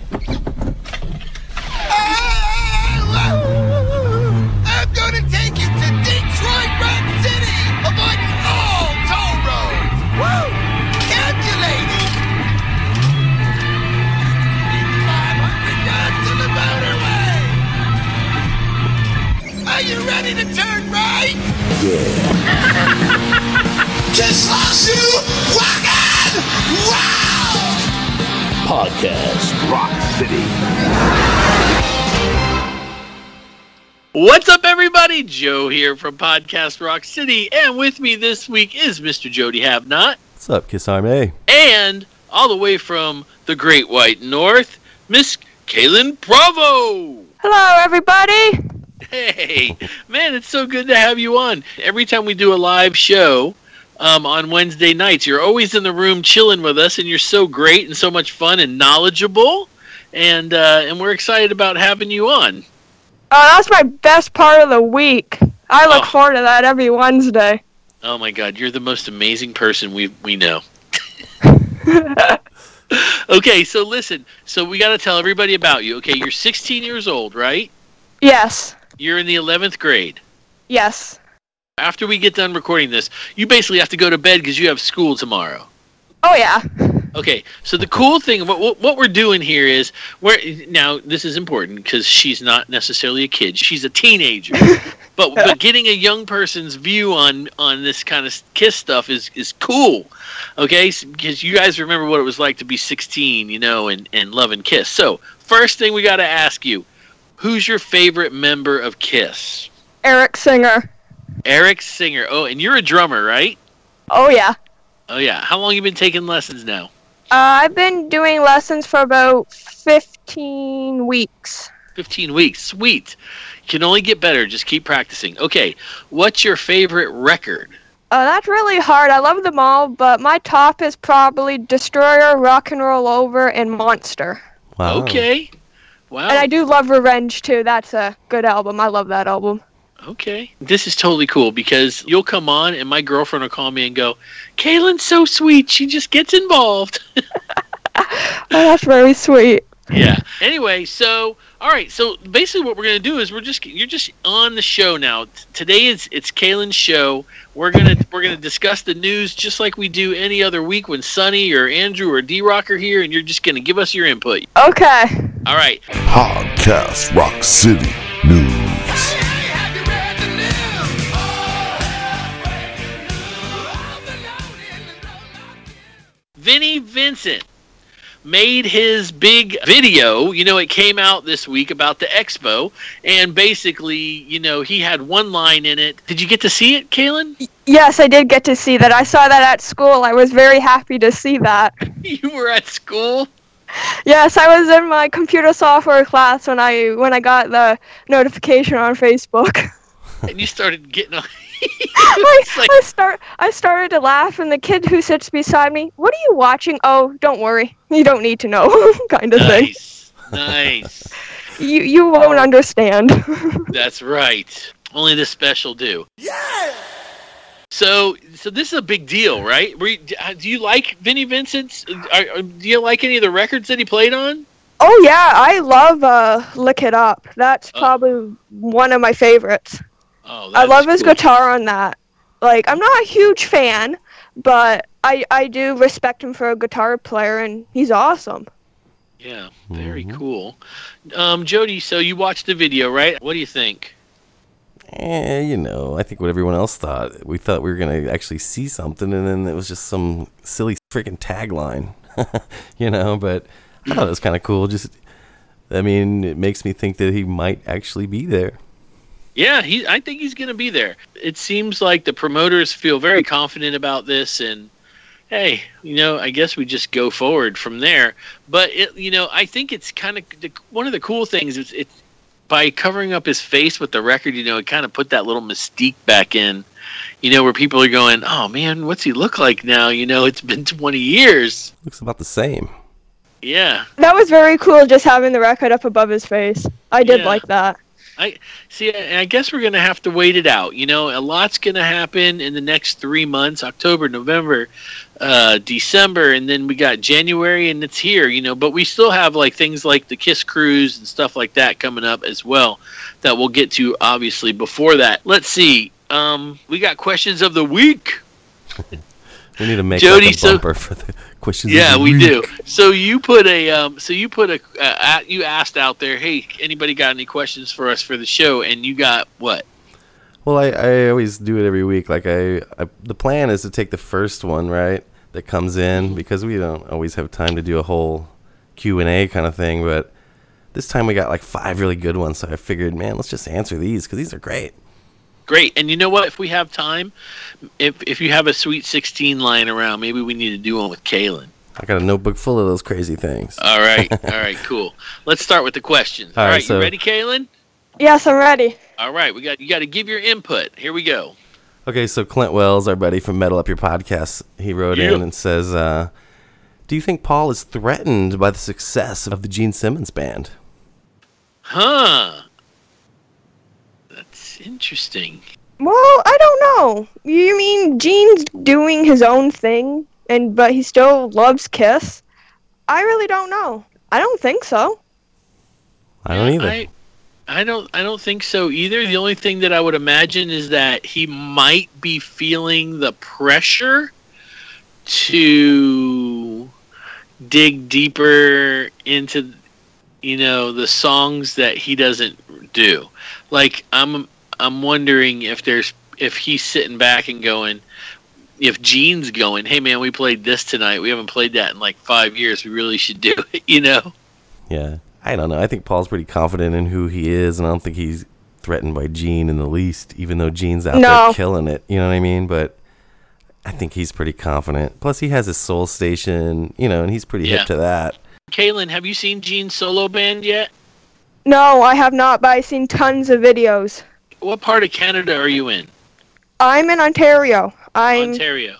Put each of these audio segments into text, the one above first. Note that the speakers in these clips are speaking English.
I'm gonna take you to Detroit Rock City, avoiding all toll roads. Woo! Calculating. 500 yards to the motorway. Are you ready to turn right? Just lost you! Walking! Wow! Podcast Rock City. What's up, everybody? Joe here from Podcast Rock City, and with me this week is Mr. Jody Havnot. What's up, Kiss Army? And all the way from the Great White North, Miss Kaylin Bravo. Hello, everybody. Hey, man, it's so good to have you on. Every time we do a live show on Wednesday nights, you're always in the room chilling with us, and you're so great and so much fun and knowledgeable, and we're excited about having you on. That's my best part of the week. I look forward to that every Wednesday. Oh my God, you're the most amazing person we know. Okay, so listen. So we got to tell everybody about you. Okay, you're 16 years old, right? Yes. You're in the 11th grade. Yes. After we get done recording this, you basically have to go to bed because you have school tomorrow. Oh, yeah. Okay, so the cool thing, what we're doing here is, now this is important because she's not necessarily a kid, she's a teenager, but getting a young person's view on this kind of Kiss stuff is cool, okay, because you guys remember what it was like to be 16, and loving Kiss. So, first thing we got to ask you, who's your favorite member of Kiss? Eric Singer. Eric Singer. Oh, and you're a drummer, right? Oh, yeah. Oh, yeah. How long have you been taking lessons now? I've been doing lessons for about 15 weeks. 15 weeks. Sweet. You can only get better. Just keep practicing. Okay. What's your favorite record? That's really hard. I love them all, but my top is probably Destroyer, Rock and Roll Over, and Monster. Wow. Okay. Wow. And I do love Revenge, too. That's a good album. I love that album. Okay. This is totally cool because you'll come on and my girlfriend will call me and go, Kaylin's so sweet. She just gets involved. Oh, that's very sweet. Yeah. Anyway, all right. So basically what we're going to do is you're just on the show now. Today it's Kaylin's show. We're going to discuss the news just like we do any other week when Sonny or Andrew or D-Rock are here, and you're just going to give us your input. Okay. All right. Podcast Rock City News. Vinnie Vincent made his big video. It came out this week about the expo, and basically, he had one line in it. Did you get to see it, Kaylin? Yes, I did get to see that. I saw that at school. I was very happy to see that. You were at school? Yes, I was in my computer software class when I got the notification on Facebook. And you started getting on. I started to laugh, and the kid who sits beside me, "What are you watching?" "Oh, don't worry. You don't need to know," kind of thing. Nice. You won't understand. That's right. Only the special do. Yeah. So this is a big deal, right? Do you like Vinnie Vincent's? Do you like any of the records that he played on? Oh yeah, I love "Lick It Up." That's probably one of my favorites. Oh, I love his guitar on that. I'm not a huge fan, but I do respect him for a guitar player, and he's awesome. Yeah, very cool. Jody, so you watched the video, right? What do you think? I think what everyone else thought. We thought we were going to actually see something, and then it was just some silly freaking tagline, but I thought it was kind of cool. It makes me think that he might actually be there. Yeah, I think he's going to be there. It seems like the promoters feel very confident about this, and hey, I guess we just go forward from there. But I think it's kind of one of the cool things is it's by covering up his face with the record. It kind of put that little mystique back in. Where people are going, "Oh man, what's he look like now?" It's been 20 years. Looks about the same. Yeah. That was very cool, just having the record up above his face. I did like that. I guess we're gonna have to wait it out. You know, a lot's gonna happen in the next 3 months: October, November, December, and then we got January, and it's here. You know, but we still have like things like the Kiss Cruise and stuff like that coming up as well that we'll get to obviously before that. Let's see. We got questions of the week. We need to make Jody, like a bumper for the questions. Yeah, of the we week. do. So you you asked out there, hey, anybody got any questions for us for the show? And you got what? Well, I always do it every week. Like the plan is to take the first one, right, that comes in, because we don't always have time to do a whole Q&A kind of thing. But this time we got like 5 really good ones, so I figured, man, let's just answer these because these are great. Great. And you know what? If we have time, if you have a Sweet 16 lying around, maybe we need to do one with Kaylin. I got a notebook full of those crazy things. All right. All right, cool. Let's start with the questions. All right, you ready, Kaylin? Yes, I'm ready. All right, you got to give your input. Here we go. Okay, so Clint Wells, our buddy from Metal Up Your Podcast, he wrote in and says, do you think Paul is threatened by the success of the Gene Simmons Band? Huh. That's interesting. Well, I don't know. You mean Gene's doing his own thing, but he still loves Kiss? I really don't know. I don't think so. I don't either. I don't think so either. The only thing that I would imagine is that he might be feeling the pressure to dig deeper into, you know, the songs that he doesn't do. Like I'm wondering if he's sitting back and going, if Gene's going, hey man, we played this tonight. We haven't played that in like 5 years. We really should do it, you know? Yeah. I don't know. I think Paul's pretty confident in who he is, and I don't think he's threatened by Gene in the least, even though Gene's out there killing it. You know what I mean? But I think he's pretty confident. Plus, he has his Soul Station, you know, and he's pretty hip to that. Kaylin, have you seen Gene's solo band yet? No, I have not, but I've seen tons of videos. What part of Canada are you in? I'm in Ontario. Ontario.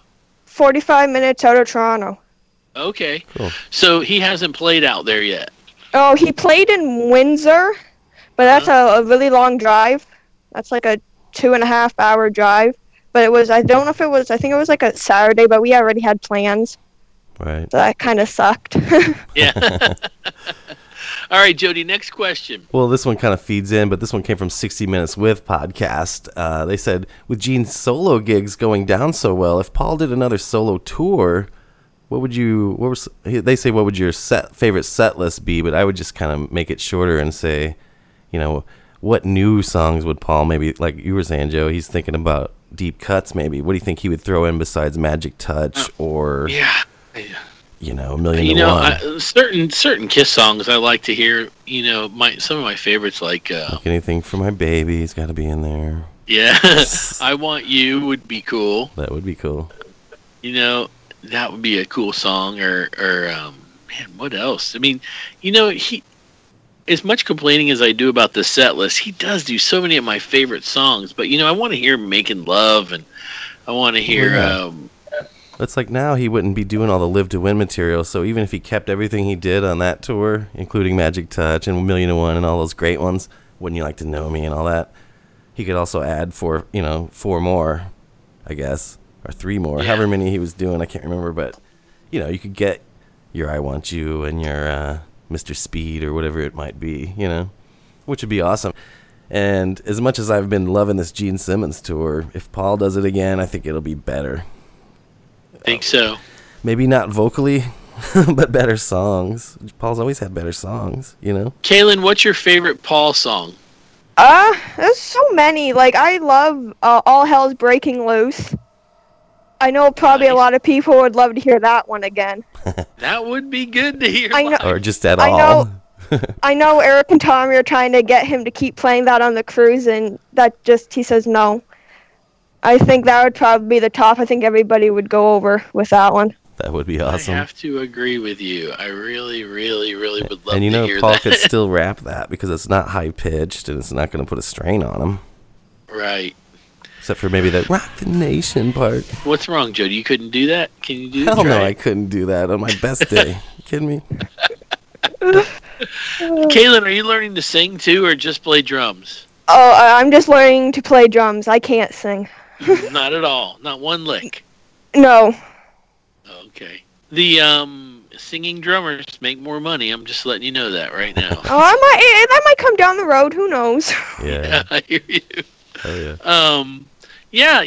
45 minutes out of Toronto. Okay. Cool. So he hasn't played out there yet. Oh, he played in Windsor, but that's a really long drive. That's like a 2.5 hour drive. But it was, I don't know if it was, I think it was like a Saturday, but we already had plans. Right. So that kind of sucked. Yeah. All right, Jody, next question. Well, this one kind of feeds in, but this one came from 60 Minutes With podcast. They said, with Gene's solo gigs going down so well, if Paul did another solo tour, what would your favorite set list be? But I would just kind of make it shorter and say, you know, what new songs would Paul maybe, like you were saying, Joe, he's thinking about deep cuts maybe. What do you think he would throw in besides Magic Touch or, you know, A Million to One? Certain Kiss songs I like to hear, you know, some of my favorites like Anything for My Baby's got to be in there. Yeah, I Want You would be cool. That would be cool. You know, that would be a cool song, or man, what else? I mean, you know, he, as much complaining as I do about the set list, he does do so many of my favorite songs. But you know, I want to hear Making Love, and I want to hear. It's like now he wouldn't be doing all the Live to Win material. So even if he kept everything he did on that tour, including Magic Touch and A Million to One and all those great ones, Wouldn't You Like to Know Me and all that, he could also add 4 more, I guess. Or 3 more, however many he was doing, I can't remember, but you know, you could get your I Want You and your Mr. Speed or whatever it might be, you know, which would be awesome. And as much as I've been loving this Gene Simmons tour, if Paul does it again, I think it'll be better. I think so. Maybe not vocally, but better songs. Paul's always had better songs, you know. Kaylin, what's your favorite Paul song? There's so many. Like, I love All Hell's Breaking Loose. I know probably a lot of people would love to hear that one again. That would be good to hear. I know, or just at all. I know Eric and Tommy are trying to get him to keep playing that on the cruise, and he says no. I think that would probably be the top. I think everybody would go over with that one. That would be awesome. I have to agree with you. I really, really, really would love to hear that. And you know, Paul could still rap that because it's not high-pitched and it's not going to put a strain on him. Right. Except for maybe the Rock the Nation part. What's wrong, Jody? You couldn't do that? Can you do that? Hell no, I couldn't do that on my best day. You kidding me? Kaylin, are you learning to sing too or just play drums? Oh, I'm just learning to play drums. I can't sing. Not at all. Not one lick. No. Okay. The singing drummers make more money. I'm just letting you know that right now. That might come down the road. Who knows? Yeah. I hear you. Oh yeah. Yeah,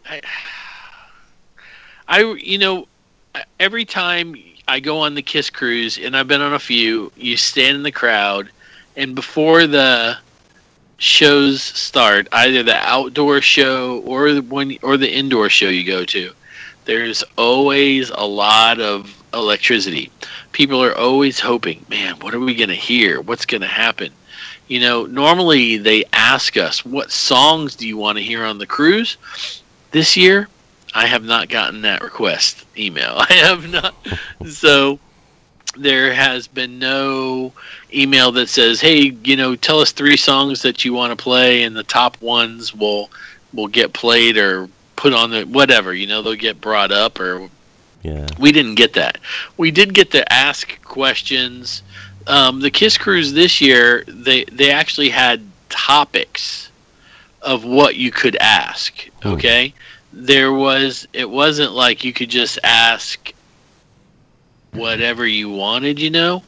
every time I go on the KISS cruise, and I've been on a few, you stand in the crowd, and before the shows start, either the outdoor show or the indoor show you go to, there's always a lot of electricity. People are always hoping, man, what are we going to hear? What's going to happen? Normally they ask us, what songs do you want to hear on the cruise? This year, I have not gotten that request email. I have not. So there has been no email that says, hey, tell us 3 songs that you want to play, and the top ones will get played or put on the whatever, they'll get brought up. Or Yeah. We didn't get that. We did get to ask questions. The KISS cruise this year, they actually had topics of what you could ask. Okay, it wasn't like you could just ask whatever you wanted. Yeah.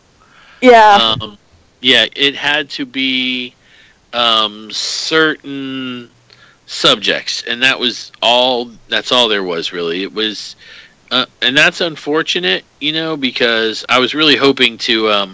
Yeah, it had to be certain subjects, and that's all there was, really. It was, and that's unfortunate, because I was really hoping to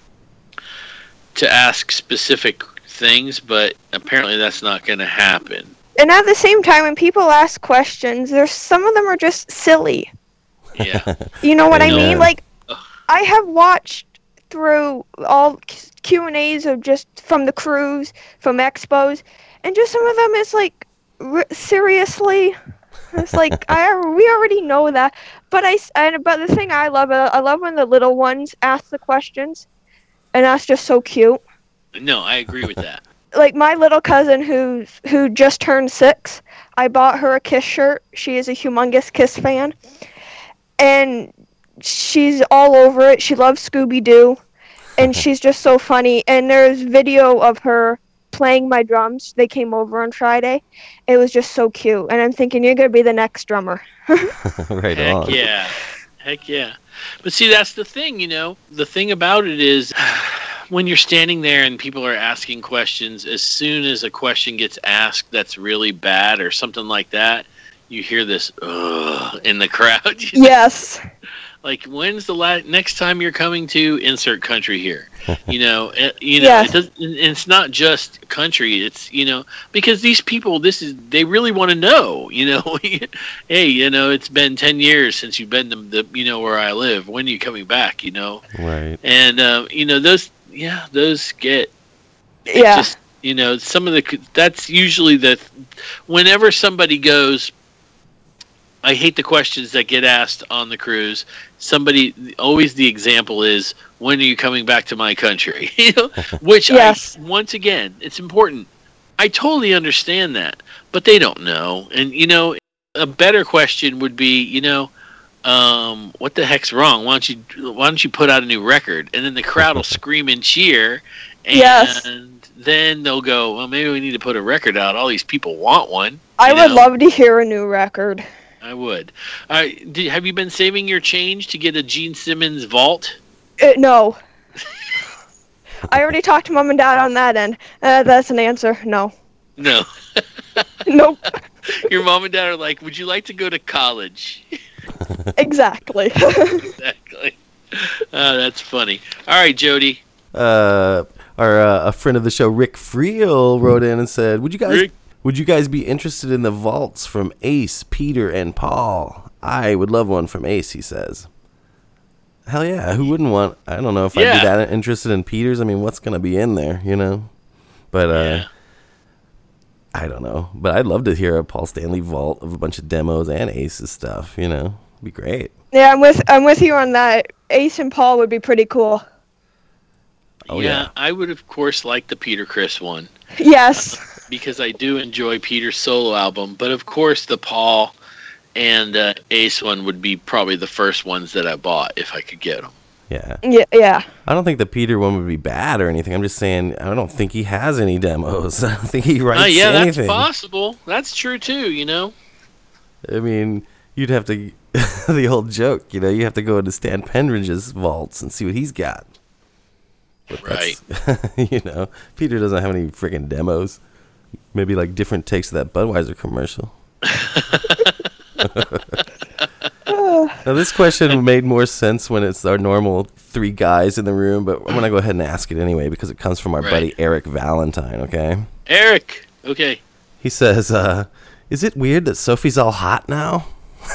ask specific things, but apparently that's not going to happen. And at the same time, when people ask questions, some of them are just silly. Yeah. You know what I Yeah. mean? Like, I have watched through all Q&As of just from the cruise, from expos, and just some of them is like, seriously? It's like, we already know that. But the thing I love when the little ones ask the questions, and that's just so cute. No, I agree with that. Like my little cousin who just turned 6, I bought her a KISS shirt. She is a humongous KISS fan, and she's all over it. She loves Scooby-Doo, and she's just so funny. And there's video of her playing my drums. They came over on Friday. It was just so cute, and I'm thinking you're gonna be the next drummer. Right Heck on. yeah. Heck yeah. But see, that's the thing, The thing about it is, when you're standing there and people are asking questions, as soon as a question gets asked that's really bad or something like that, you hear this ugh in the crowd. Yes. Like, when's the next time you're coming to insert country here? Yes. It's not just country. It's, because these people, they really want to know, hey, it's been 10 years since you've been to where I live. When are you coming back, Right. And, those get, Yeah. just, that's usually whenever somebody goes, I hate the questions that get asked on the cruise. Always the example is, when are you coming back to my country? Which Yes. once again, it's important. I totally understand that, but they don't know. And, a better question would be, what the heck's wrong? Why don't you put out a new record? And then the crowd will scream and cheer. And Yes. then they'll go, well, maybe we need to put a record out. All these people want one. I you would know? love to hear a new record. I would. Have you been saving your change to get a Gene Simmons vault? No. I already talked to Mom and Dad on that end. That's an answer. No. No. Nope. Your mom and dad are like, would you like to go to college? Exactly. Exactly. That's funny. All right, Jody. A friend of the show, Rick Friel, wrote in and said, Would you guys be interested in the vaults from Ace, Peter, and Paul? I would love one from Ace, he says. Hell yeah, who wouldn't want? I don't know if I'd be that interested in Peter's. I mean, what's going to be in there, But I don't know. But I'd love to hear a Paul Stanley vault of a bunch of demos and Ace's stuff, It'd be great. Yeah, I'm with you on that. Ace and Paul would be pretty cool. Oh, yeah. I would, of course, like the Peter Criss one. Yes. Because I do enjoy Peter's solo album. But, of course, the Paul and Ace one would be probably the first ones that I bought if I could get them. Yeah. Yeah. I don't think the Peter one would be bad or anything. I'm just saying I don't think he has any demos. I don't think he writes yeah, anything. that's possible. That's true too. You know. I mean, you'd have to the old joke. You have to go into Stan Pendridge's vaults and see what he's got. But Right. Peter doesn't have any freaking demos. Maybe like different takes of that Budweiser commercial. Now, this question made more sense when it's our normal 3 guys in the room, but I'm going to go ahead and ask it anyway because it comes from our buddy Eric Valentine, okay? Eric, okay. He says, is it weird that Sophie's all hot now?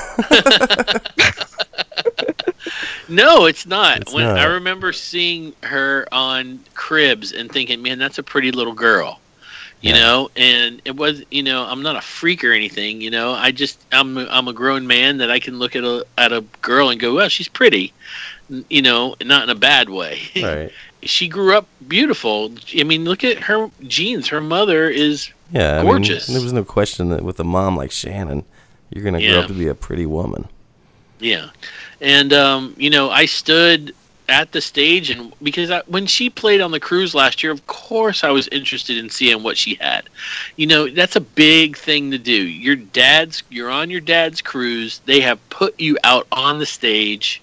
No, it's not. It's when not. I remember seeing her on Cribs and thinking, man, that's a pretty little girl. You know, and it was, I'm not a freak or anything, I'm a grown man that I can look at a girl and go, well, she's pretty, not in a bad way. Right. She grew up beautiful. I mean, look at her genes. Her mother is gorgeous. There was no question that with a mom like Shannon, you're going to grow up to be a pretty woman. Yeah. And, I stood at the stage, and because when she played on the cruise last year, of course I was interested in seeing what she had. That's a big thing to do. You're on your dad's cruise. They have put you out on the stage,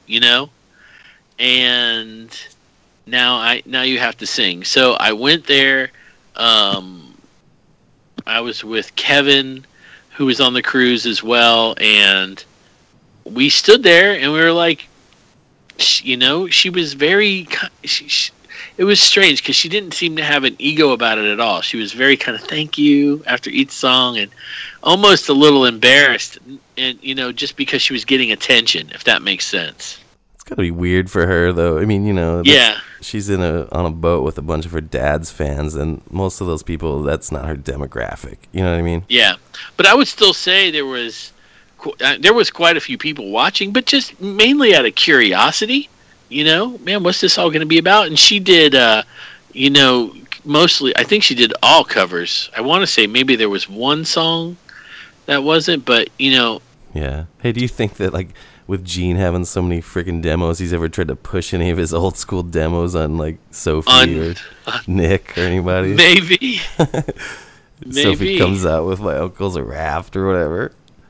and now you have to sing. So I went there. I was with Kevin, who was on the cruise as well, and we stood there and we were like, she was very. It was strange because she didn't seem to have an ego about it at all. She was very kind of thank you after each song and almost a little embarrassed, and just because she was getting attention, if that makes sense. It's gotta be weird for her, though. I mean, yeah, she's on a boat with a bunch of her dad's fans, and most of those people, that's not her demographic. You know what I mean? Yeah, but I would still say there was quite a few people watching, but just mainly out of curiosity, man, what's this all going to be about? And she did, mostly, I think she did all covers. I want to say maybe there was one song that wasn't, but, Yeah. Hey, do you think that, like, with Gene having so many freaking demos, he's ever tried to push any of his old school demos on, like, Sophie or Nick or anybody? Maybe. Sophie comes out with My Uncle's a Raft or whatever.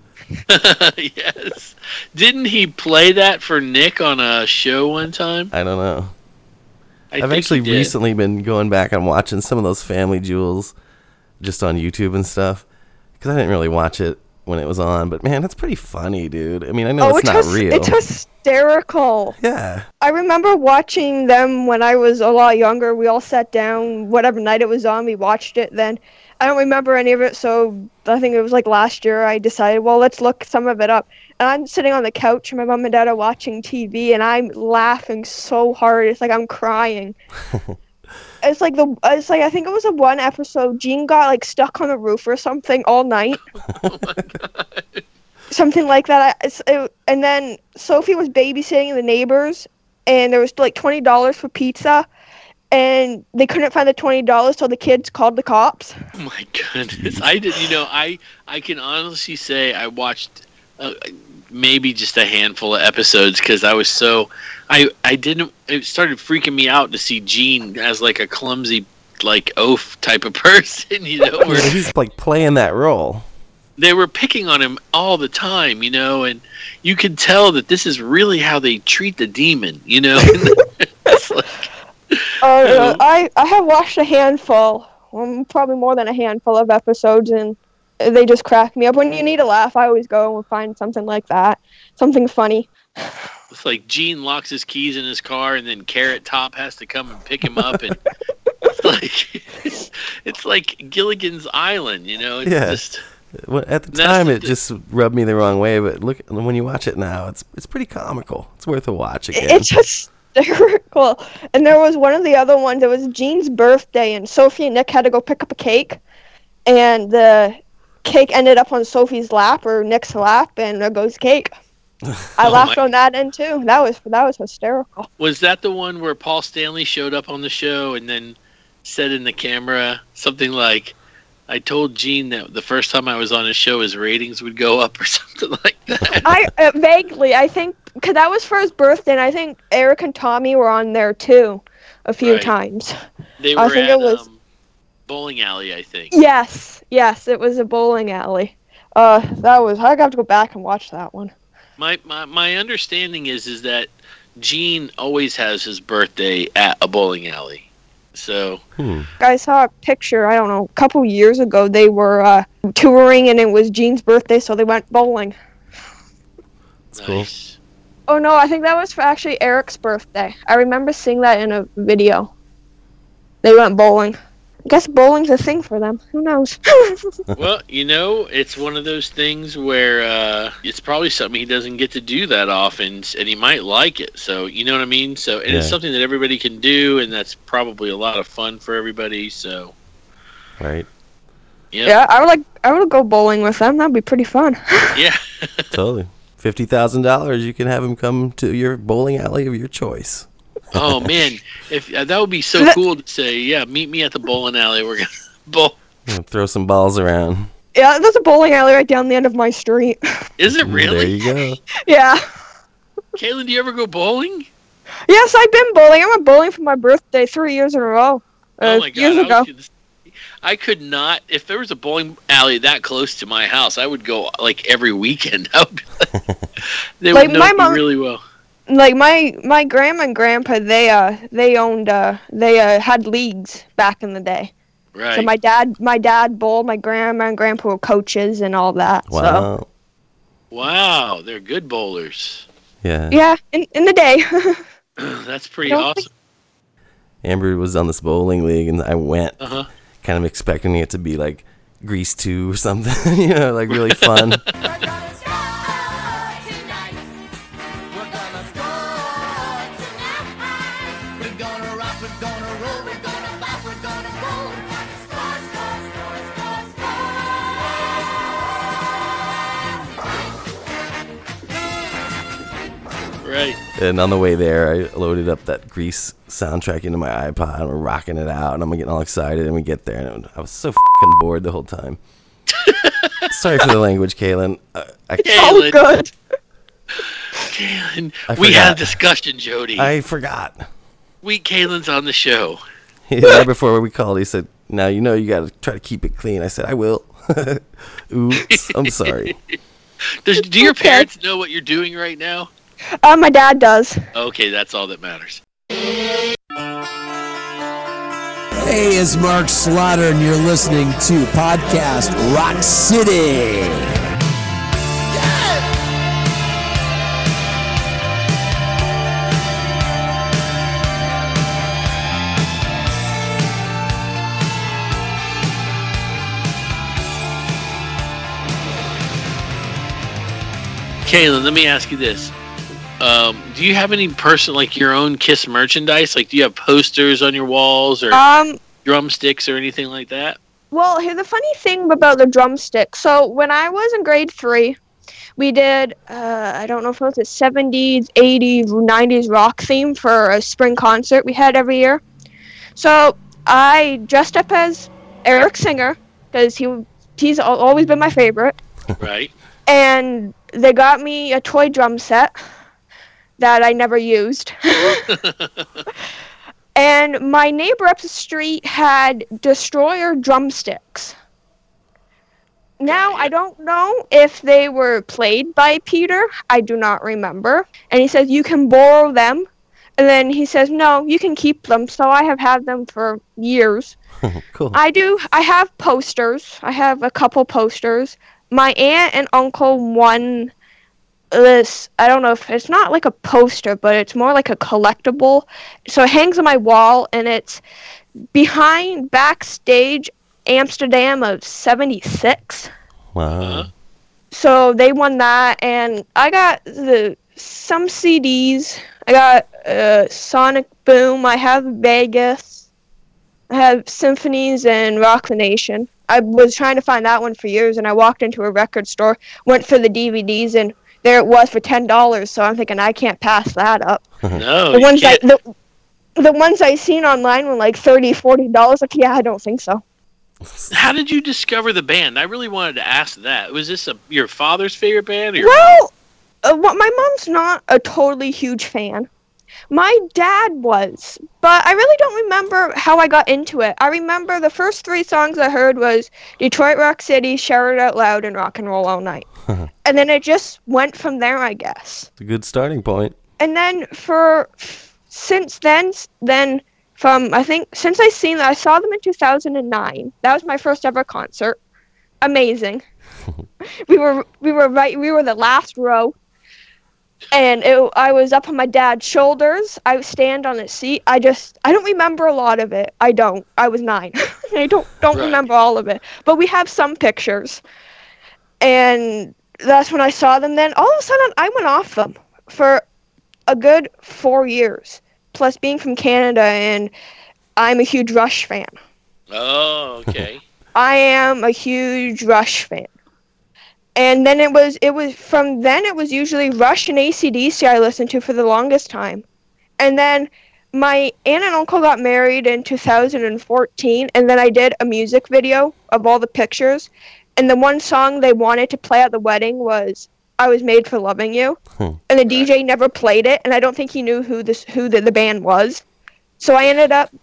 Yes. Didn't he play that for Nick on a show one time? I don't know. I've think actually he did. recently been going back and watching some of those Family Jewels just on YouTube and stuff because I didn't really watch it when it was on, but man, it's pretty funny, dude. I mean, I know it's not real. It's hysterical. Yeah. I remember watching them when I was a lot younger. We all sat down, whatever night it was on, we watched it then. I don't remember any of it, so I think it was like last year I decided, well, let's look some of it up. And I'm sitting on the couch, and my mom and dad are watching TV, and I'm laughing so hard. It's like I'm crying. It's like I think it was a one episode. Gene got like stuck on a roof or something all night. Oh my God. Something like that. And then Sophie was babysitting the neighbors, and there was like $20 for pizza. And they couldn't find the $20, so the kids called the cops. Oh my goodness! I did. I can honestly say I watched maybe just a handful of episodes because I was so I didn't. It started freaking me out to see Gene as like a clumsy, like oaf type of person. Where He's like playing that role. they were picking on him all the time, and you could tell that this is really how they treat the demon. It's like. I have watched a handful, probably more than a handful of episodes, and they just crack me up. When you need a laugh, I always go and find something like that, something funny. It's like Gene locks his keys in his car, and then Carrot Top has to come and pick him up, and it's like Gilligan's Island, It's just, well, at the time, it just rubbed me the wrong way, but look, when you watch it now, it's pretty comical. It's worth a watch again. It's just hysterical. And there was one of the other ones. It was Gene's birthday, and Sophie and Nick had to go pick up a cake, and the cake ended up on Sophie's lap or Nick's lap, and there goes cake. I laughed on that end too. That was hysterical. Was that the one where Paul Stanley showed up on the show and then said in the camera something like, "I told Gene that the first time I was on his show, his ratings would go up," or something like that? Vaguely, I think because that was for his birthday, and I think Eric and Tommy were on there too, a few Right. times. They I were think at it was- bowling alley, I think. Yes, it was a bowling alley. I got to go back and watch that one. My understanding is that Gene always has his birthday at a bowling alley. So I saw a picture, I don't know, a couple years ago. They were touring, and it was Gene's birthday, so they went bowling. It's cool. nice. Oh no, I think that was for actually Eric's birthday. I remember seeing that in a video. They went bowling. I guess bowling's a thing for them. Who knows? Well, it's one of those things where it's probably something he doesn't get to do that often, and he might like it. So, you know what I mean? So, and it's Yeah. something that everybody can do, and that's probably a lot of fun for everybody. So, Right. Yeah, I would go bowling with them. That'd be pretty fun. yeah. Totally. $50,000, you can have him come to your bowling alley of your choice. Oh man, if that would be so cool to say, yeah, meet me at the bowling alley. We're gonna bowl. Throw some balls around. Yeah, there's a bowling alley right down the end of my street. Is it There really? you go. Yeah. Kaylin, do you ever go bowling? Yes, I've been bowling. I went bowling for my birthday 3 years in a row. Oh my Years god! ago. I could not. If there was a bowling alley that close to my house, I would go like every weekend. I would be like, they Like, would know my me mom- really well. Like my grandma and grandpa, they owned had leagues back in the day. Right. So my dad bowled, my grandma and grandpa were coaches and all that. So Wow. Wow, they're good bowlers. Yeah. yeah, in the day. That's pretty I don't awesome. Amber was on this bowling league, and I went Uh huh. kind of expecting it to be like Grease 2 or something, like really fun. Right. And on the way there, I loaded up that Grease soundtrack into my iPod, and we're rocking it out, and I'm getting all excited, and we get there, and I was so fucking bored the whole time. Sorry for the language, Kaylin. Oh, Kaylin, good. Kaylin, I we had a forgot. discussion, Jody. I forgot. Kaylin's on the show. Right before we called, he said, "Now you got to try to keep it clean." I said, "I will." Oops, I'm sorry. Do your Okay. parents know what you're doing right now? My dad does. Okay, that's all that matters. Hey, it's Mark Slaughter, and you're listening to Podcast Rock City. Kaylin, let me ask you this. Do you have any like your own Kiss merchandise? Like, do you have posters on your walls or drumsticks or anything like that? Well, here's the funny thing about the drumstick. So when I was in grade 3, we did, I don't know if it was a 70s, 80s, 90s rock theme for a spring concert we had every year. So I dressed up as Eric Singer, because he's always been my favorite. Right. And they got me a toy drum set that I never used. And my neighbor up the street had Destroyer drumsticks. Now, I don't know if they were played by Peter. I do not remember. And he says, you can borrow them. And then he says, no, you can keep them. So I have had them for years. Cool. I have posters. I have a couple posters. My aunt and uncle won this, I don't know if it's not like a poster, but it's more like a collectible. So it hangs on my wall, and it's behind backstage Amsterdam of 76. Wow. So they won that, and I got some CDs. I got Sonic Boom. I have Vegas. I have Symphonies and Rock the Nation. I was trying to find that one for years, and I walked into a record store, went for the DVDs, and there it was for $10. So I'm thinking I can't pass that up. No, The you ones can't. the ones I seen online were like $30, $40. Like, yeah, I don't think so. How did you discover the band? I really wanted to ask that. Was this your father's favorite band? Or Well, my mom's not a totally huge fan. My dad was, but I really don't remember how I got into it. I remember the first 3 songs I heard was Detroit Rock City, Shout It Out Loud, and Rock and Roll All Night. And then it just went from there, I guess. It's a good starting point. And then since then, since I saw them in 2009. That was my first ever concert. Amazing. we were the last row. And I was up on my dad's shoulders. I would stand on his seat. I don't remember a lot of it. I don't. I was 9. I don't remember all of it. But we have some pictures. And that's when I saw them. Then all of a sudden, I went off them for a good 4 years. Plus, being from Canada, and I'm a huge Rush fan. Oh, okay. I am a huge Rush fan. And then it was usually Rush and AC/DC I listened to for the longest time. And then my aunt and uncle got married in 2014, and then I did a music video of all the pictures. And the one song they wanted to play at the wedding was I Was Made for Loving You. And the DJ never played it, and I don't think he knew who the band was. So I ended up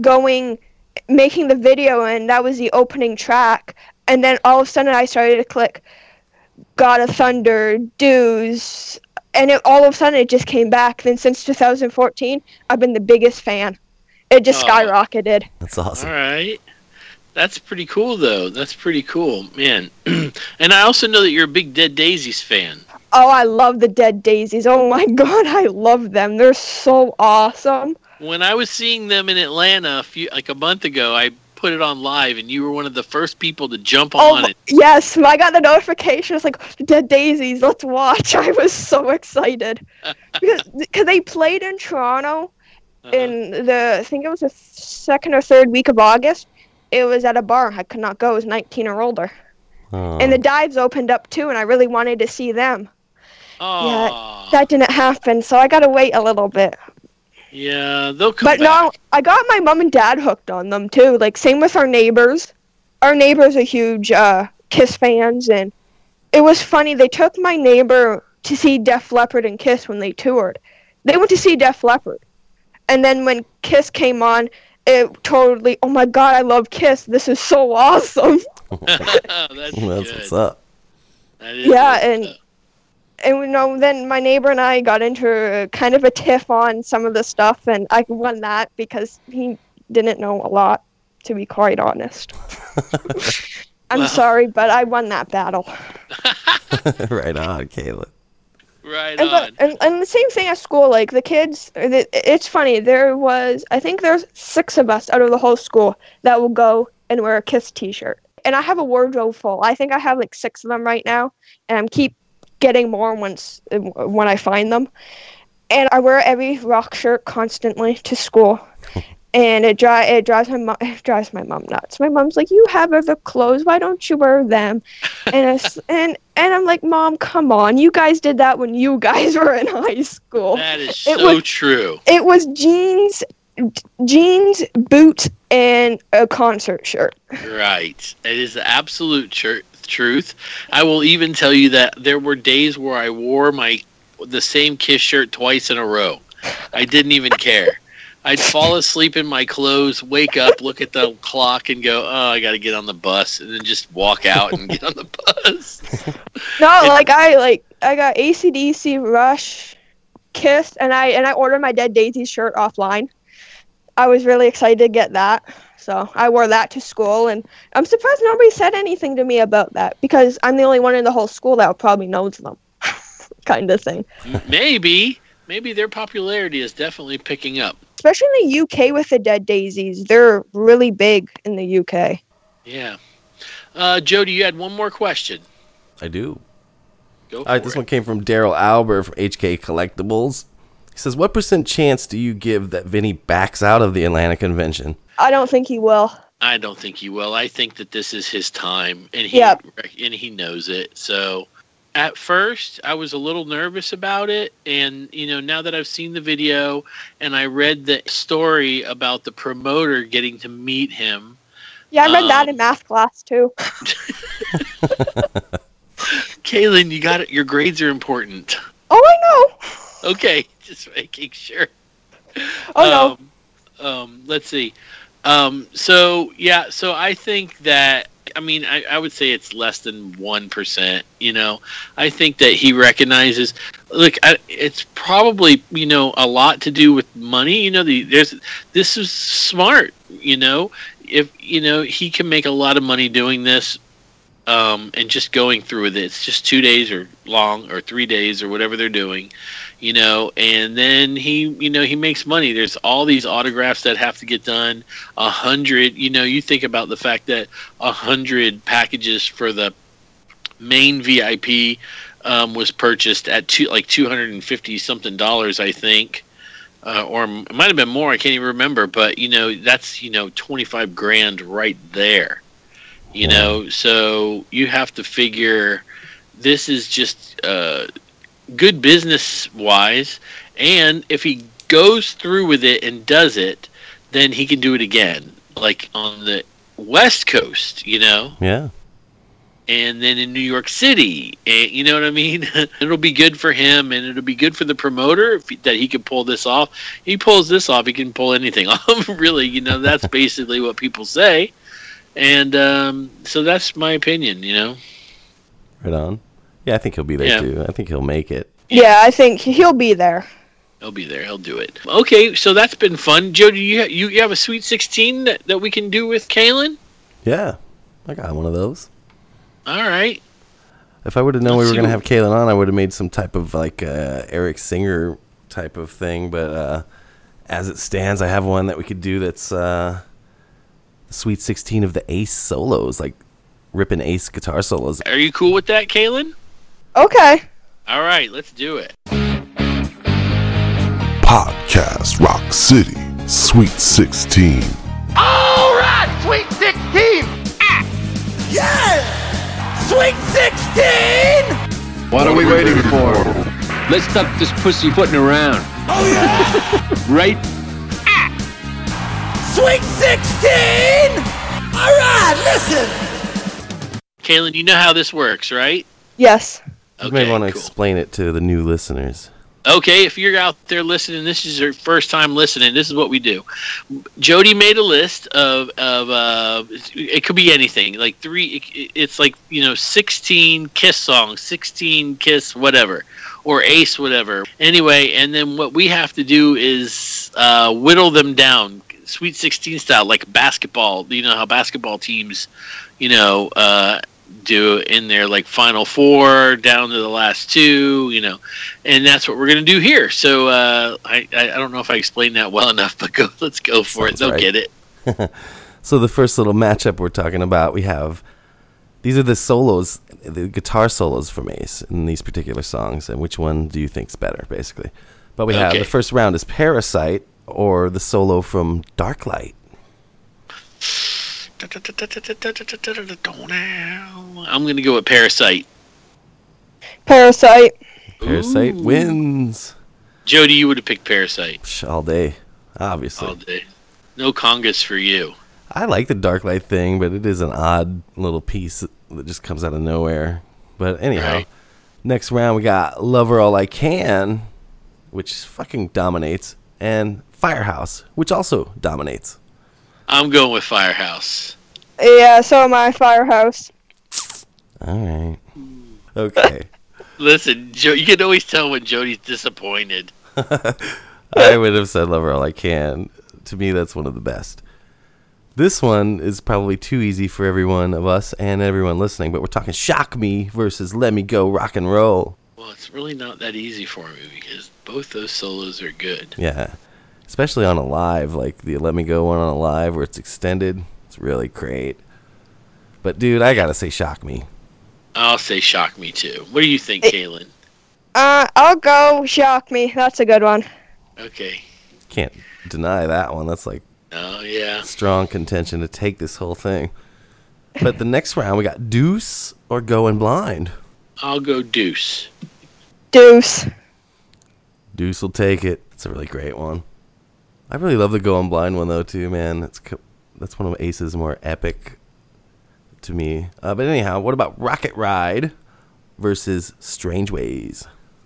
making the video, and that was the opening track. And then all of a sudden I started to click God of Thunder, Dues, and all of a sudden it just came back. Then since 2014, I've been the biggest fan. It just skyrocketed. That's awesome. All right. That's pretty cool, though. That's pretty cool, man. And I also know that you're a big Dead Daisies fan. Oh, I love the Dead Daisies. Oh my God, I love them. They're so awesome. When I was seeing them in Atlanta a month ago, I put it on live, and you were one of the first people to jump on it. Yes, when I got the notification, it's like, the Dead Daisies, let's watch. I was so excited. because they played in Toronto in I think it was the 2nd or 3rd week of August. It was at a bar. I could not go. It was 19 or older. And the dives opened up too, and I really wanted to see them. Yeah, that didn't happen, so I got to wait a little bit. Yeah, they'll come back. But no, I got my mom and dad hooked on them too. Like, same with our neighbors. Our neighbors are huge Kiss fans, and it was funny. They took my neighbor to see Def Leppard and Kiss when they toured. They went to see Def Leppard. And then when Kiss came on, it totally, oh my God, I love Kiss. This is so awesome. That's what's up. And then my neighbor and I got into kind of a tiff on some of the stuff, and I won that because he didn't know a lot, to be quite honest. I'm sorry, but I won that battle. Right on, Kayla. Right on. And the same thing at school, like the kids, it's funny, I think there's 6 of us out of the whole school that will go and wear a Kiss t-shirt. And I have a wardrobe full. I think I have like 6 of them right now, and I'm keep getting more when I find them. And I wear every rock shirt constantly to school. And it drives my mom nuts. My mom's like, "You have other clothes. Why don't you wear them?" And I'm like, "Mom, come on. You guys did that when you guys were in high school." That is so true. It was jeans, boots, and a concert shirt. Right. It is the absolute truth. I will even tell you that there were days where I wore the same Kiss shirt twice in a row. I didn't even care. I'd fall asleep in my clothes, wake up, look at the clock, and go, "Oh, I got to get on the bus," and then just walk out and get on the bus. No, I got AC/DC, Rush, Kiss, and I ordered my Dead Daisies shirt offline. I was really excited to get that, so I wore that to school, and I'm surprised nobody said anything to me about that, because I'm the only one in the whole school that probably knows them, kind of thing. Maybe their popularity is definitely picking up. Especially in the UK with the Dead Daisies. They're really big in the UK. Yeah. Jody, you had one more question. I do. Go for All right, this one came from Daryl Albert from HK Collectibles. He says, "What % chance do you give that Vinny backs out of the Atlanta convention?" I don't think he will. I don't think he will. I think that this is his time, and he knows it. So at first, I was a little nervous about it, and now that I've seen the video and I read the story about the promoter getting to meet him. Yeah, I read that in math class too. Kaylin, you got it. Your grades are important. Oh, I know. Okay, just making sure. Oh no. Let's see. So I think that, I mean, I would say it's less than 1%. You know, I think that he recognizes. Look, it's probably, you know, a lot to do with money. You know, this is smart. You know, if you know he can make a lot of money doing this. And just going through with it. It's just 2 days or long or 3 days or whatever they're doing, you know, and then he makes money. There's all these autographs that have to get done. 100, you know, you think about the fact that 100 packages for the main VIP was purchased at $250 something, I think. Or it might have been more. I can't even remember, but you know, that's, you know, 25 grand right there. You know, so you have to figure this is just good business wise, and if he goes through with it and does it, then he can do it again, like on the West Coast, you know. Yeah. And then in New York City, and you know what I mean? It'll be good for him, and it'll be good for the promoter that he can pull this off. He pulls this off, he can pull anything off, really. You know, that's basically what people say. And so that's my opinion, you know. Right on. Yeah, I think he'll be there too. I think he'll make it. Yeah, I think he'll be there. He'll be there. He'll do it. Okay, so that's been fun. Joe, do you have a Sweet 16 that we can do with Kaylin? Yeah, I got one of those. All right. If I would have known we were going to have Kaylin on, I would have made some type of like Eric Singer type of thing. But as it stands, I have one that we could do that's Sweet 16 of the Ace solos, like ripping Ace guitar solos. Are you cool with that, Kaylin? Okay. All right, let's do it. Podcast Rock City, Sweet 16. All right, Sweet 16. Yeah! Sweet 16! What are we waiting for? Let's stop this pussyfooting around. Oh yeah! Right? Sweet 16! All right, listen. Kaylin, you know how this works, right? Yes. You may want to cool. explain it to the new listeners. Okay, if you're out there listening, this is your first time listening, this is what we do. Jody made a list of it could be anything, like it's like, you know, 16 Kiss songs, 16 Kiss whatever, or Ace whatever. Anyway, and then what we have to do is whittle them down, Sweet 16 style, like basketball. You know how basketball teams, you know, do in their like Final Four down to the last two, you know, and that's what we're gonna do here. So I don't know if I explained that well enough, but let's go for it. They'll get it. So the first little matchup we're talking about, we have these are the solos, the guitar solos from Ace in these particular songs, and which one do you think's better, basically? But we have the first round is Parasite or the solo from Darklight. I'm gonna go with Parasite. Parasite. Parasite wins. Jody, you would have picked Parasite. All day, obviously. All day. No congas for you. I like the Darklight thing, but it is an odd little piece that just comes out of nowhere. But anyhow, next round we got Love Her All I Can, which fucking dominates, and Firehouse, which also dominates. I'm going with Firehouse. Yeah, so am I. Firehouse. All right. Okay. Listen, Joe, you can always tell when Jody's disappointed. I would have said Love Her All I Can. To me, that's one of the best. This one is probably too easy for every one of us and everyone listening, but we're talking Shock Me versus Let Me Go Rock and Roll. Well, it's really not that easy for me because both those solos are good. Yeah. Especially on a live, like the Let Me Go one on a live where it's extended. It's really great. But, dude, I got to say Shock Me. I'll say Shock Me, too. What do you think, Kaylin? I'll go Shock Me. That's a good one. Okay. Can't deny that one. That's like strong contention to take this whole thing. But the next round, we got Deuce or Going Blind. I'll go Deuce. Deuce. Deuce will take it. It's a really great one. I really love the Going Blind one, though, too, man. That's one of Ace's more epic to me. But anyhow, what about Rocket Ride versus Strange Ways.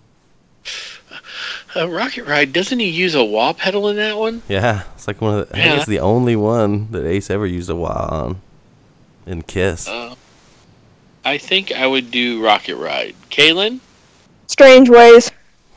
Rocket Ride, doesn't he use a wah pedal in that one? Yeah, it's like one of the, I think it's the only one that Ace ever used a wah on in Kiss. I think I would do Rocket Ride. Kaylin? Strange Ways.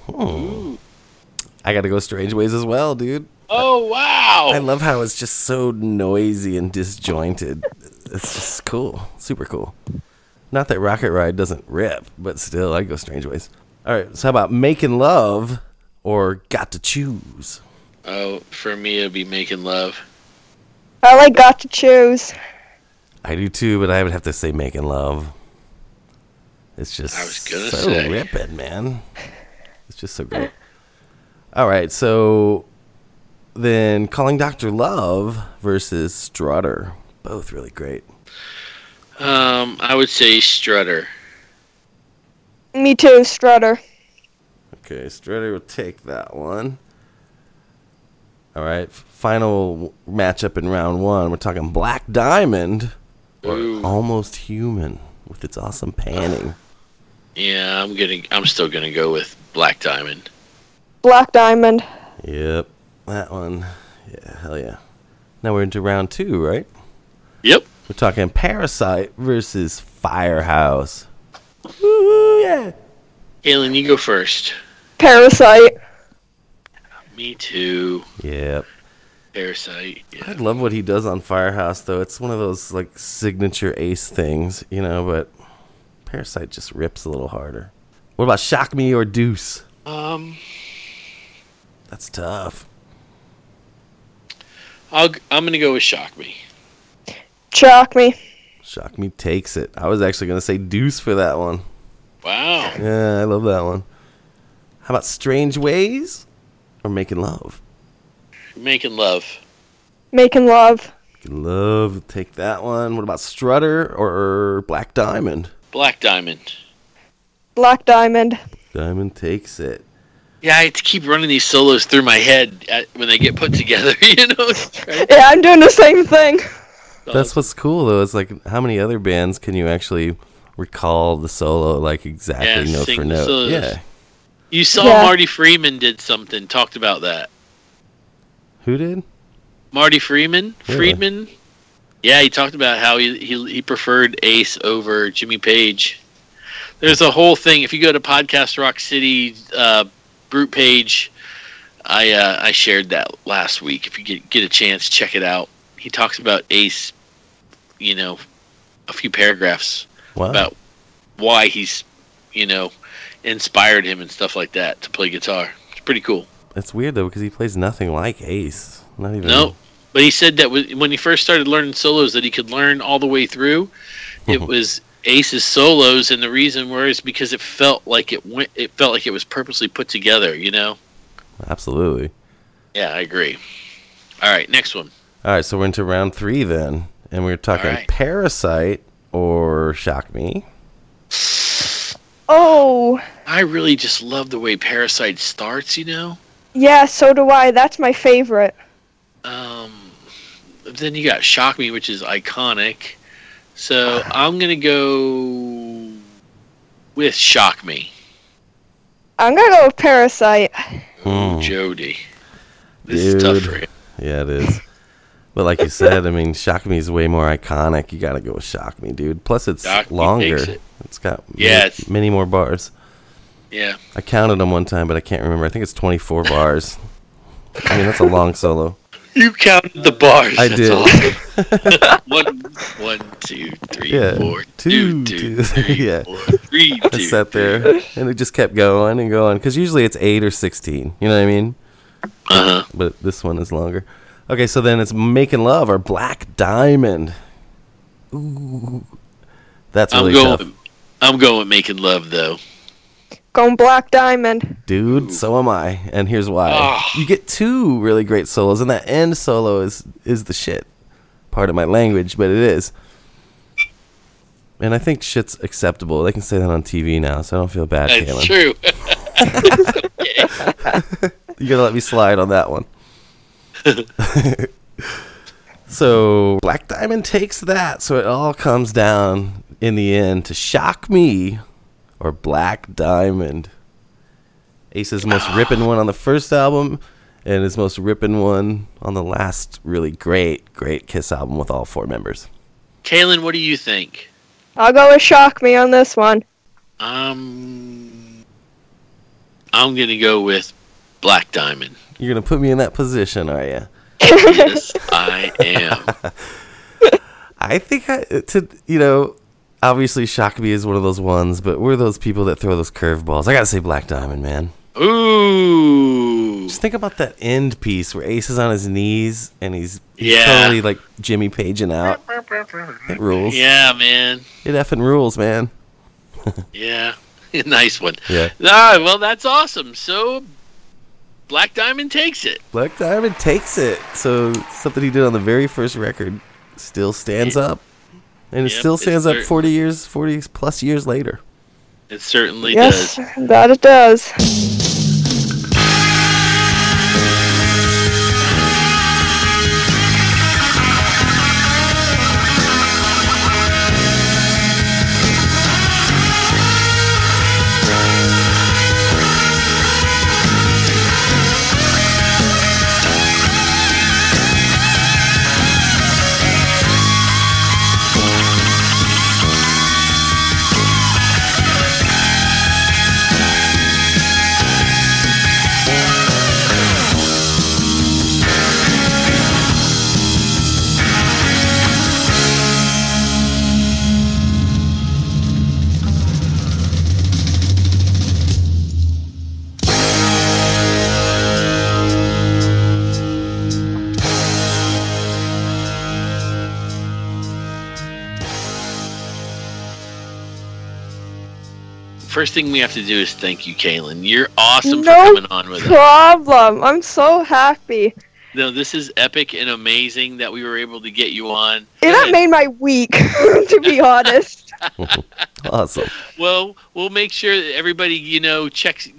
I gotta go Strange Ways as well, dude. Oh, wow. I love how it's just so noisy and disjointed. It's just cool. Super cool. Not that Rocket Ride doesn't rip, but still, I'd go Strange Ways. All right, so how about Making Love or Got to Choose? Oh, for me, it'd be Making Love. I like Got to Choose. I do too, but I would have to say Making Love. It's just I was gonna so say. ripping, man. It's just so great. All right, so then Calling Dr. Love versus Strutter. Both really great. I would say Strutter. Me too, Strutter. Okay, Strutter will take that one. All right, final matchup in round one. We're talking Black Diamond or Ooh. Almost Human with its awesome panning. Yeah, I'm still gonna go with Black Diamond. Black Diamond. Yep, that one. Yeah, hell yeah. Now we're into round two, right? Yep. We're talking Parasite versus Firehouse. Woo, yeah. Kaylin, you go first. Parasite. Me too. Yep. Parasite. I Yeah. love what he does on Firehouse, though. It's one of those like signature Ace things, you know, but Parasite just rips a little harder. What about Shock Me or Deuce? That's tough. I'm gonna go with Shock Me. Shock Me. Shock Me takes it. I was actually going to say Deuce for that one. Wow. Yeah, I love that one. How about Strange Ways or Making Love? Making Love. Making Love. Making Love, take that one. What about Strutter or Black Diamond? Black Diamond. Black Diamond. Diamond takes it. Yeah, I have to keep running these solos through my head when they get put together, you know? Yeah, I'm doing the same thing. That's what's cool, though. It's like, how many other bands can you actually recall the solo, like, exactly note sing for the note? solos. Yeah. You saw Yeah. Marty Freeman did something, talked about that. Who did? Marty Freeman? Really? Friedman? Yeah, he talked about how he preferred Ace over Jimmy Page. There's a whole thing. If you go to Podcast Rock City group page, I shared that last week. If you get a chance, check it out. He talks about Ace, you know, a few paragraphs Wow. about why he's, you know, inspired him and stuff like that to play guitar. It's pretty cool. It's weird, though, because he plays nothing like Ace. Not even... No, but he said that when he first started learning solos that he could learn all the way through. It was Ace's solos, and the reason was because it felt like it was purposely put together, you know? Absolutely. Yeah, I agree. All right, next one. All right, so we're into round three then. And we're talking All right. Parasite or Shock Me. Oh, I really just love the way Parasite starts, you know? yeah, so do I. That's my favorite. Then you got Shock Me, which is iconic. So I'm going to go with Shock Me. I'm gonna go with Parasite. Oh, Jody. This is tough for him. Yeah, it is. But like you said, I mean, Shock Me is way more iconic. You got to go with Shock Me, dude. Plus, it's Shock Me longer. takes it. It's got Yeah, many more bars. Yeah. I counted them one time, but I can't remember. I think it's 24 bars. I mean, that's a long solo. You counted the bars. I That's did. Awesome. One, 2, 3, Yeah, 4, two, 2, 2, 3, yeah. 4, 3, I 2. sat there, and it just kept going and going. Because usually it's 8 or 16. You know what I mean? Uh-huh. But this one is longer. Okay, so then it's Making Love or Black Diamond. Ooh. That's really tough. I'm going with Making Love, though. Going Black Diamond. Dude, so am I. And here's why. Ah. You get two really great solos, and that end solo is the shit. Part of my language, but it is. And I think shit's acceptable. They can say that on TV now, so I don't feel bad, That's Kaylin. true. You gotta let me slide on that one. So Black Diamond takes that. So it all comes down in the end to Shock Me or Black Diamond. Ace's most ripping one on the first album, and his most ripping one on the last really great Kiss album with all 4 members. Kaylin, what do you think? I'll go with Shock Me on this one. I'm gonna go with Black Diamond. You're gonna put me in that position, are you? Yes, I am. I think obviously Shock Me is one of those ones, but we're those people that throw those curveballs. I gotta say Black Diamond, man. Ooh. Just think about that end piece where Ace is on his knees and he's Yeah. totally like Jimmy Paging out. It rules. Yeah, man. It effing rules, man. Yeah. Nice one. Yeah. Well, that's awesome. So, Black Diamond takes it. Black Diamond takes it. So something he did on the very first record still stands up. And it Yep, still stands up it's 40 plus years later. It certainly Yes, does. that it does. First thing we have to do is thank you, Kaylin. You're awesome No for coming on with us. problem. I'm so happy. No, this is epic and amazing that we were able to get you on. And that made my week, to be honest. Awesome. Well, we'll make sure that everybody, checks,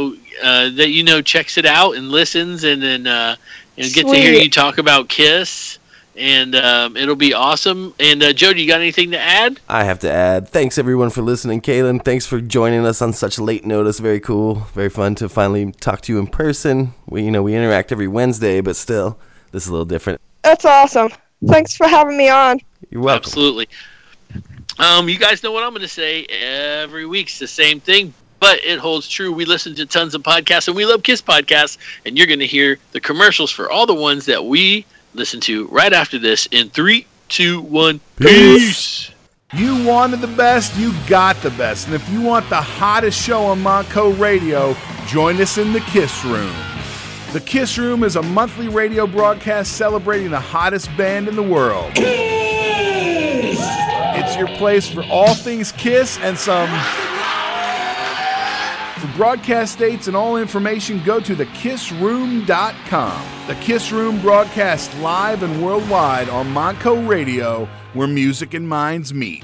checks it out and listens, and then get to hear Sweet. you talk about Kiss, and it'll be awesome. And Jody, you got anything to add? I have to add, thanks everyone for listening. Kaylin, thanks for joining us on such late notice. Very cool. Very fun to finally talk to you in person. We interact every Wednesday, but still, this is a little different. That's awesome. Thanks for having me on. You're welcome. Absolutely. You guys know what I'm going to say. Every week's the same thing, but it holds true. We listen to tons of podcasts, and we love Kiss podcasts, and you're going to hear the commercials for all the ones that we listen to right after this in 3, 2, 1. Peace. You wanted the best, you got the best. And if you want the hottest show on Montco Radio, join us in the Kiss Room. The Kiss Room is a monthly radio broadcast celebrating the hottest band in the world. It's your place for all things Kiss and some. For broadcast dates and all information, go to thekissroom.com. The Kiss Room broadcasts live and worldwide on Montco Radio, where music and minds meet.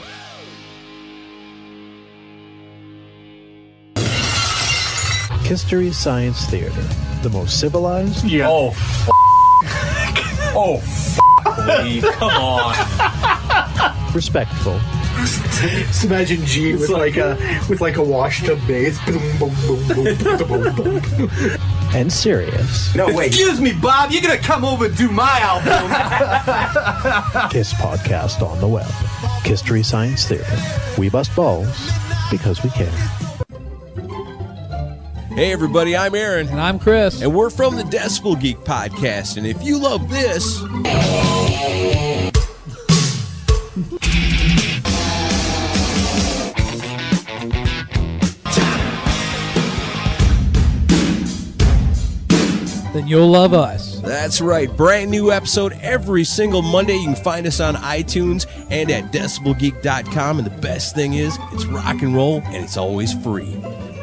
History Science Theater, the most civilized. Yeah. Oh, Lee, come on. Respectful. Just imagine Gene with like a washtub bass. And serious. No, wait. Excuse me, Bob. You're gonna come over and do my album. Kiss podcast on the web. History Science Theater. We bust balls because we care. Hey everybody, I'm Aaron. And I'm Chris. And we're from the Decibel Geek Podcast. And if you love this... then you'll love us. That's right. Brand new episode every single Monday. You can find us on iTunes and at decibelgeek.com. And the best thing is, it's rock and roll and it's always free.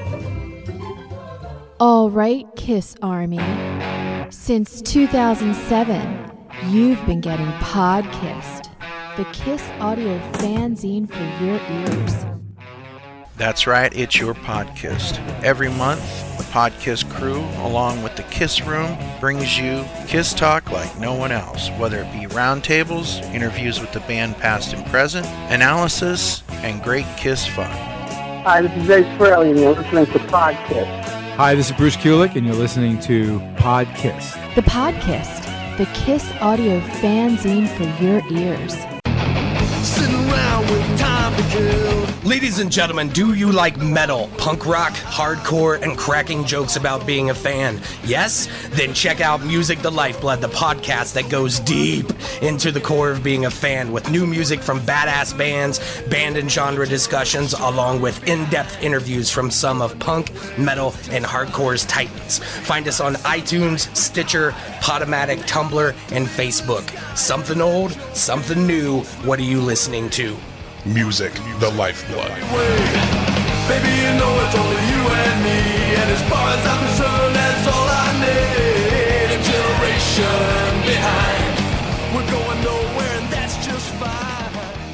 All right, Kiss Army. Since 2007, you've been getting Podkissed, the Kiss audio fanzine for your ears. That's right, it's your Podkissed. Every month, the Podkiss crew, along with the Kiss Room, brings you Kiss talk like no one else, whether it be roundtables, interviews with the band past and present, analysis, and great Kiss fun. Hi, this is Dave Fraley, and you're listening to Podcast. Hi, this is Bruce Kulick, and you're listening to Podcast. The Podcast, the Kiss audio fanzine for your ears. Sitting around with time to kill. Ladies and gentlemen, do you like metal, punk rock, hardcore, and cracking jokes about being a fan? Yes? Then check out Music the Lifeblood, the podcast that goes deep into the core of being a fan with new music from badass bands, band and genre discussions, along with in-depth interviews from some of punk, metal, and hardcore's titans. Find us on iTunes, Stitcher, Podomatic, Tumblr, and Facebook. Something old, something new. What are you listening to? Music, the lifeblood. Baby, you know it's only you and me, and as far as I'm concerned, that's all I need. A generation behind, we're going nowhere, and that's just fine.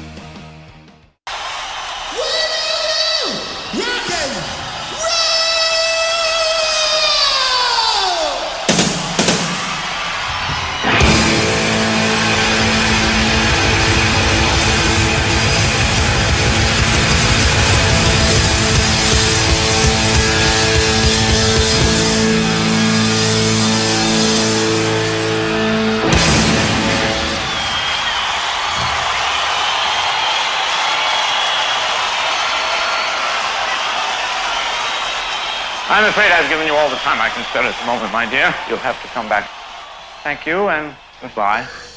Woo! Rockin'! I'm afraid I've given you all the time I can spare at the moment, my dear. You'll have to come back. Thank you, and goodbye.